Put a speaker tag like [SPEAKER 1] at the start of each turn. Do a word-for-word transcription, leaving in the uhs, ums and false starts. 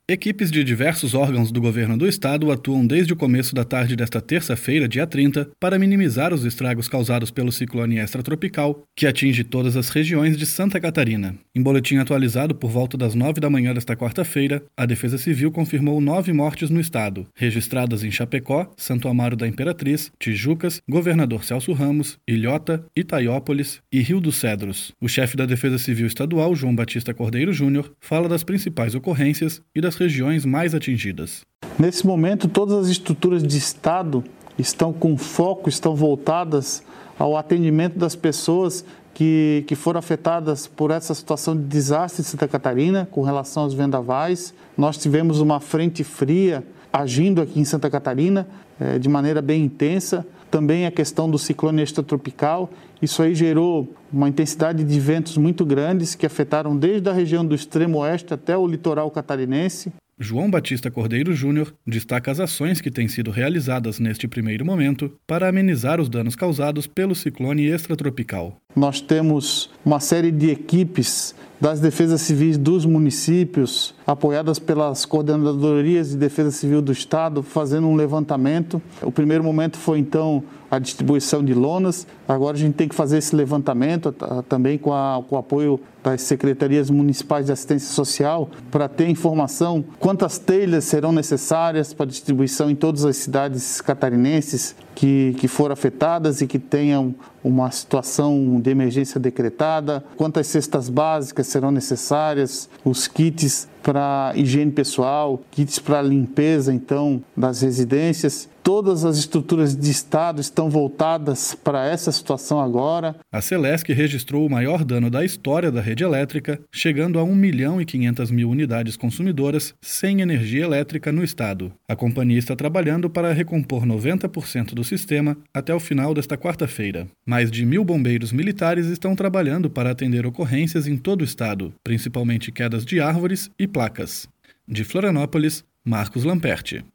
[SPEAKER 1] Equipes de diversos órgãos do governo do estado atuam desde o começo da tarde desta terça-feira, dia trinta, para minimizar os estragos causados pelo ciclone extratropical, que atinge todas as regiões de Santa Catarina. Em boletim atualizado por volta das nove da manhã desta quarta-feira, a Defesa Civil confirmou nove mortes no estado, registradas em Chapecó, Santo Amaro da Imperatriz, Tijucas, Governador Celso Ramos, Ilhota, Itaiópolis e Rio dos Cedros. O chefe da Defesa Civil Estadual, João Batista Cordeiro Júnior, fala das principais ocorrências e das regiões mais atingidas.
[SPEAKER 2] Nesse momento, todas as estruturas de Estado estão com foco, estão voltadas ao atendimento das pessoas que, que foram afetadas por essa situação de desastre em Santa Catarina, com relação aos vendavais. Nós tivemos uma frente fria agindo aqui em Santa Catarina eh, de maneira bem intensa. Também a questão do ciclone extratropical, isso aí gerou uma intensidade de ventos muito grandes que afetaram desde a região do extremo oeste até o litoral catarinense.
[SPEAKER 1] João Batista Cordeiro Júnior destaca as ações que têm sido realizadas neste primeiro momento para amenizar os danos causados pelo ciclone extratropical.
[SPEAKER 2] Nós temos uma série de equipes das defesas civis dos municípios, apoiadas pelas coordenadorias de defesa civil do estado, fazendo um levantamento. O primeiro momento foi, então, a distribuição de lonas. Agora a gente tem que fazer esse levantamento também com, a, com o apoio das secretarias municipais de assistência social para ter informação quantas telhas serão necessárias para distribuição em todas as cidades catarinenses que, que foram afetadas e que tenham uma situação de emergência decretada, quantas cestas básicas serão necessárias, os kits para higiene pessoal, kits para limpeza, então, das residências. Todas as estruturas de Estado estão voltadas para essa situação agora.
[SPEAKER 1] A Celesc registrou o maior dano da história da rede elétrica, chegando a um milhão e quinhentas mil unidades consumidoras sem energia elétrica no estado. A companhia está trabalhando para recompor noventa por cento do sistema até o final desta quarta-feira. Mais de mil bombeiros militares estão trabalhando para atender ocorrências em todo o estado, principalmente quedas de árvores e placas. De Florianópolis, Marcos Lamperti.